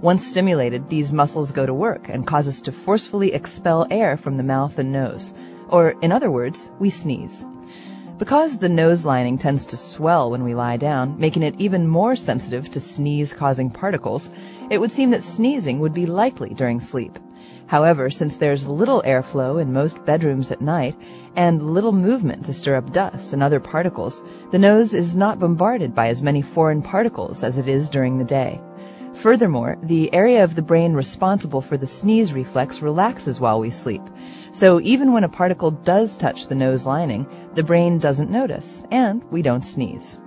Once stimulated, these muscles go to work and cause us to forcefully expel air from the mouth and nose. Or, in other words, we sneeze. Because the nose lining tends to swell when we lie down, making it even more sensitive to sneeze-causing particles, it would seem that sneezing would be likely during sleep. However, since there's little airflow in most bedrooms at night and little movement to stir up dust and other particles, the nose is not bombarded by as many foreign particles as it is during the day. Furthermore, the area of the brain responsible for the sneeze reflex relaxes while we sleep. So even when a particle does touch the nose lining, the brain doesn't notice, and we don't sneeze.